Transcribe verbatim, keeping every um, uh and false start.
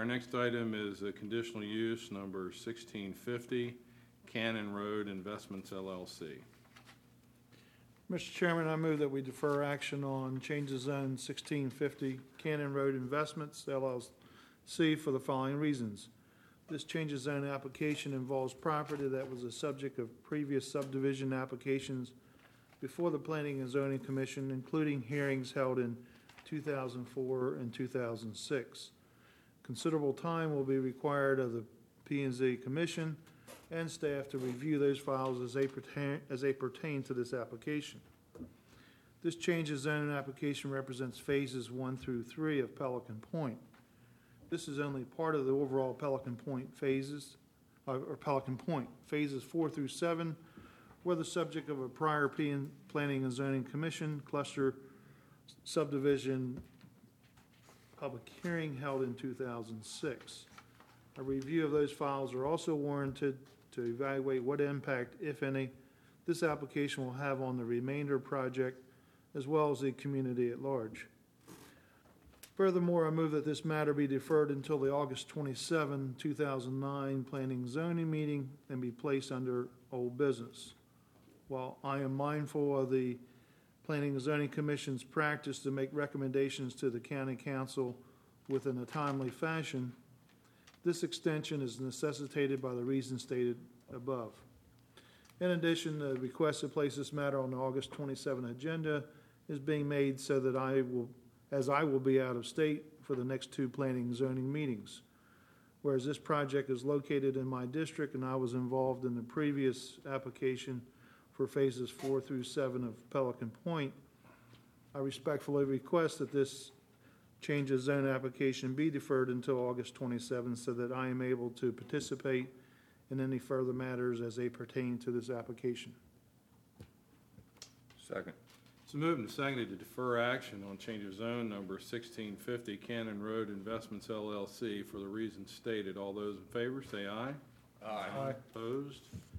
our next item is a conditional use number sixteen fifty, Cannon Road Investments L L C. Mister Chairman, I move that we defer action on change of zone sixteen fifty Cannon Road Investments L L C for the following reasons. This change of zone application involves property that was the subject of previous subdivision applications before the Planning and Zoning Commission, including hearings held in two thousand four and two thousand six. Considerable time will be required of the P and Z Commission and staff to review those files as they pertain, as they pertain to this application. This change of zoning application represents phases one through three of Pelican Point. This is only part of the overall Pelican Point phases, uh, or Pelican Point. Phases four through seven were the subject of a prior P and Planning and Zoning Commission cluster subdivision public hearing held in two thousand six. A review of those files are also warranted to evaluate what impact, if any, this application will have on the remainder project as well as the community at large. Furthermore, I move that this matter be deferred until the August twenty-seventh, two thousand nine Planning and Zoning meeting and be placed under old business. While I am mindful of the Planning and Zoning Commission's practice to make recommendations to the County Council within a timely fashion, this extension is necessitated by the reasons stated above. In addition, the request to place this matter on the August twenty-seventh agenda is being made so that I will, as I will be out of state for the next two planning and zoning meetings. Whereas this project is located in my district and I was involved in the previous application for phases four through seven of Pelican Point, I respectfully request that this change of zone application be deferred until August twenty-seventh so that I am able to participate in any further matters as they pertain to this application. Second. It's moved and seconded to defer action on change of zone number sixteen fifty Cannon Road Investments L L C for the reasons stated. All those in favor say aye. Aye. Opposed?